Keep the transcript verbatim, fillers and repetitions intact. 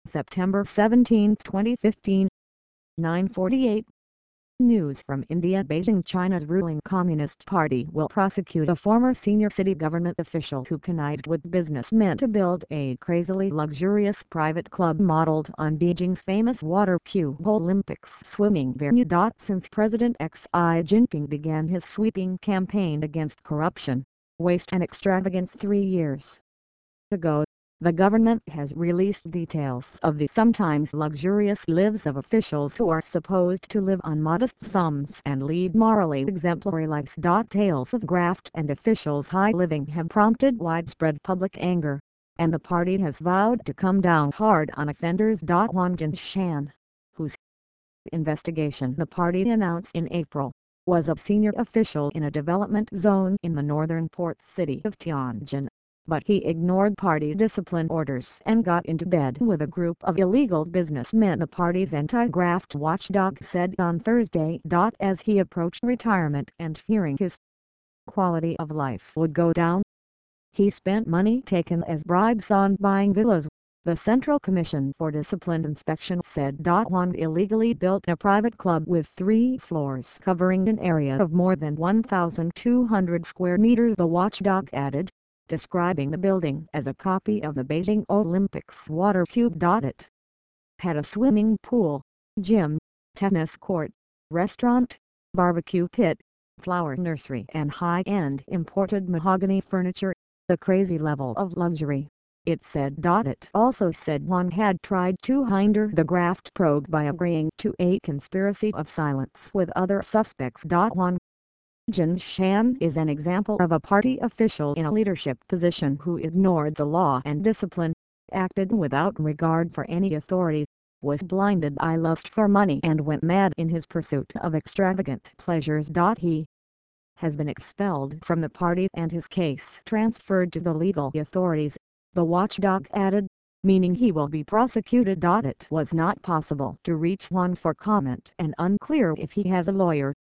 September seventeenth twenty fifteen, nine forty-eight. News from India. Beijing. China's ruling Communist Party will prosecute a former senior city government official who connived with businessmen to build a crazily luxurious private club modeled on Beijing's famous Water Cube Olympics swimming venue. Since President Xi Jinping began his sweeping campaign against corruption, waste and extravagance three years ago, the government has released details of the sometimes luxurious lives of officials who are supposed to live on modest sums and lead morally exemplary lives. Tales of graft and officials' high living have prompted widespread public anger, and the party has vowed to come down hard on offenders. Wang Jinshan, whose investigation the party announced in April, was a senior official in a development zone in the northern port city of Tianjin, but he ignored party discipline orders and got into bed with a group of illegal businessmen, the party's anti-graft watchdog said on Thursday. As he approached retirement and fearing his quality of life would go down, he spent money taken as bribes on buying villas, the Central Commission for Discipline Inspection said. Wang illegally built a private club with three floors covering an area of more than one thousand two hundred square meters, the watchdog added, describing the building as a copy of the Beijing Olympics Water Cube. It had a swimming pool, gym, tennis court, restaurant, barbecue pit, flower nursery and high-end imported mahogany furniture, the crazy level of luxury, it said. It also said Wang had tried to hinder the graft probe by agreeing to a conspiracy of silence with other suspects. Wang Jinshan is an example of a party official in a leadership position who ignored the law and discipline, acted without regard for any authority, was blinded by lust for money and went mad in his pursuit of extravagant pleasures. He has been expelled from the party and his case transferred to the legal authorities, the watchdog added, meaning he will be prosecuted. It was not possible to reach Wang for comment and unclear if he has a lawyer.